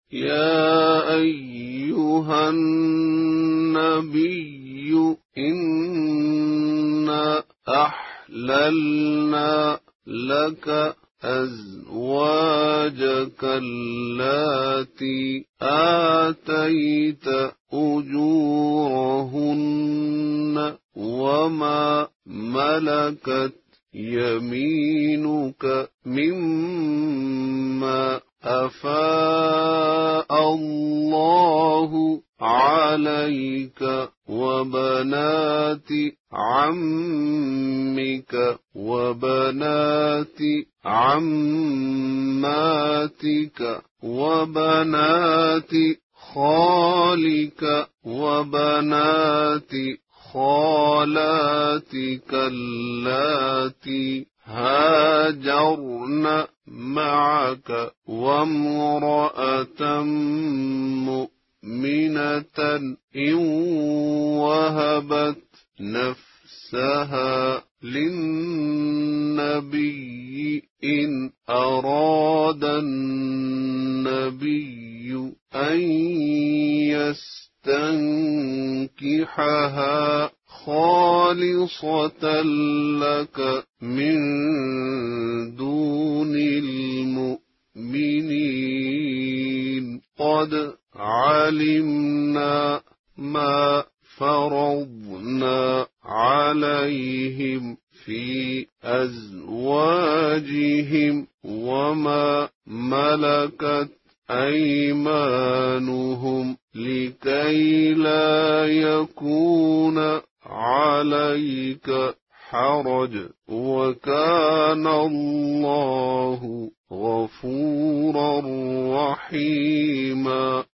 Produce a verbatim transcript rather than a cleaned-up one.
يا أيها النبي إنا أحللنا لك أزواجك اللاتي آتيت أجورهن وما ملكت يمينك مما أفاء الله عليك وبنات عمك وبنات عماتك وبنات خالك وبنات خالاتك اللاتي هاجرن معك وامرأة مؤمنة إن وهبت نفسها للنبي إن أراد النبي أن يستنكحها خالصة لك من دون المؤمنين قد علمنا ما فرضنا عليهم في أزواجهم وما ملكت أيمانهم لكي لا يكون عليك حرج وكان الله غفورا رحيما